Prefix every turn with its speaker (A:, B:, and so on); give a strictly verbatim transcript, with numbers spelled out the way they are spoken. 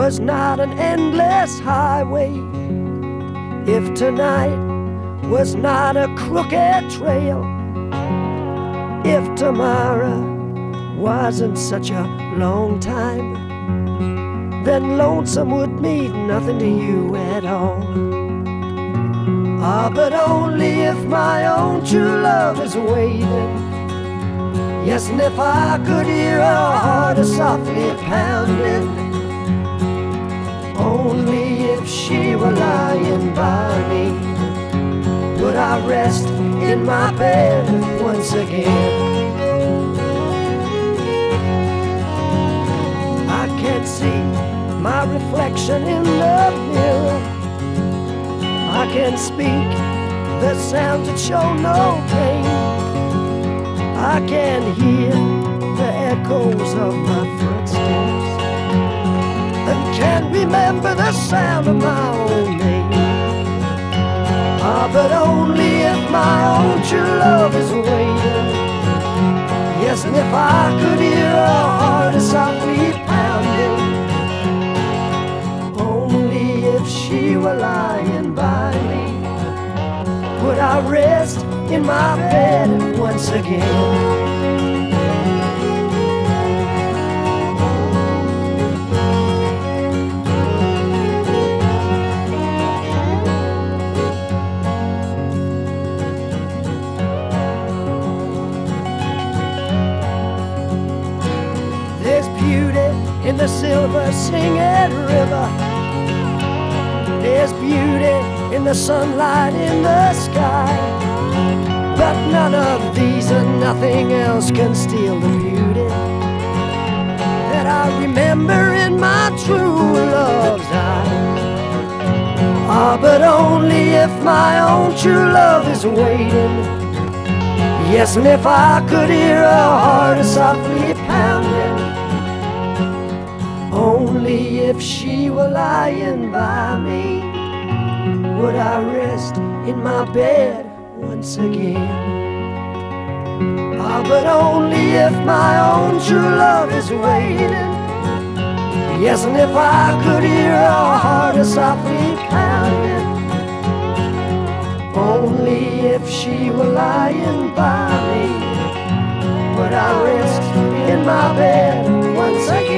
A: was not an endless highway, if tonight was not a crooked trail, if tomorrow wasn't such a long time, then lonesome would mean nothing to you at all. Ah, but only if my own true love is waiting. Yes, and if I could hear her heart softly pounding, only if she were lying by me, would I rest in my bed once again. I can't see my reflection in the mirror, I can't speak the sounds that show no pain, I can hear the echoes of my footsteps, and can't remember the sound of my own name. Ah, but only if my own true love is waiting. Yes, and if I could hear her heart softly pounding, only if she were lying by me, would I rest in my bed once again. There's beauty in the silver singing river, there's beauty in the sunlight in the sky, but none of these and nothing else can steal the beauty that I remember in my true love's eyes. Ah, but only if my own true love is waiting. Yes, and if I could hear her heart softly pounding, only if she were lying by me, would I rest in my bed once again. Ah, but only if my own true love is waiting. Yes, and if I could hear her heart softly pounding, only if she were lying by me, would I rest in my bed once again.